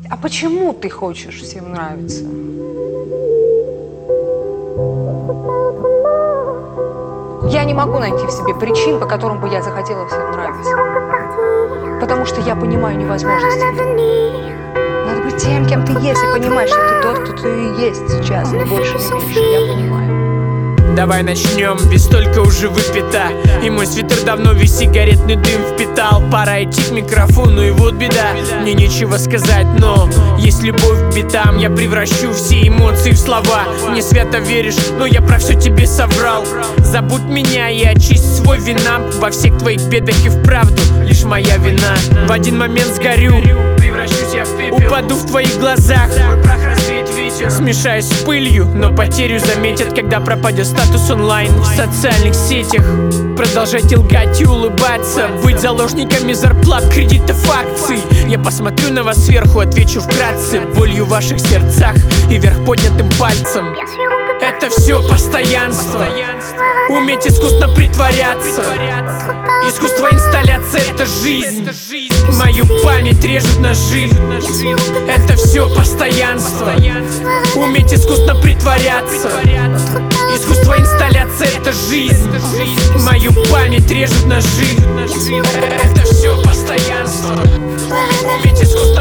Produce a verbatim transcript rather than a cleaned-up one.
А почему ты хочешь всем нравиться? Я не могу найти в себе причин, по которым бы я захотела всем нравиться. Потому что я понимаю невозможность. Надо быть тем, кем ты есть, и понимать, что ты тот, кто ты и есть сейчас, ни больше, ни меньше. Я понимаю. Давай начнем, ведь столько уже выпито. И мой свитер давно весь сигаретный дым впитал. Пора идти к микрофону, и вот беда. Мне нечего сказать, но есть любовь к битам. Я превращу все эмоции в слова. Мне свято веришь, но я про все тебе соврал. Забудь меня и очисть свой вина. Во всех твоих бедах и вправду лишь моя вина. В один момент сгорю, превращусь я в пепел. Упаду в твоих глазах, мой прах развеет ветер. Смешаюсь с пылью, но потерю заметят, когда пропадет статус онлайн в социальных сетях. Продолжайте лгать и улыбаться, быть заложниками зарплат, кредитов, акций. Я посмотрю на вас сверху, отвечу вкратце болью в ваших сердцах и вверх поднятым пальцем. Это все постоянство. Уметь искусно притворяться. Искусство инсталляции — это жизнь. Мою память режут ножи. Это все постоянство. Уметь искусно притворяться. Искусство инсталляции — это жизнь. Мою память режут ножи. Это все постоянство. Уметь искусно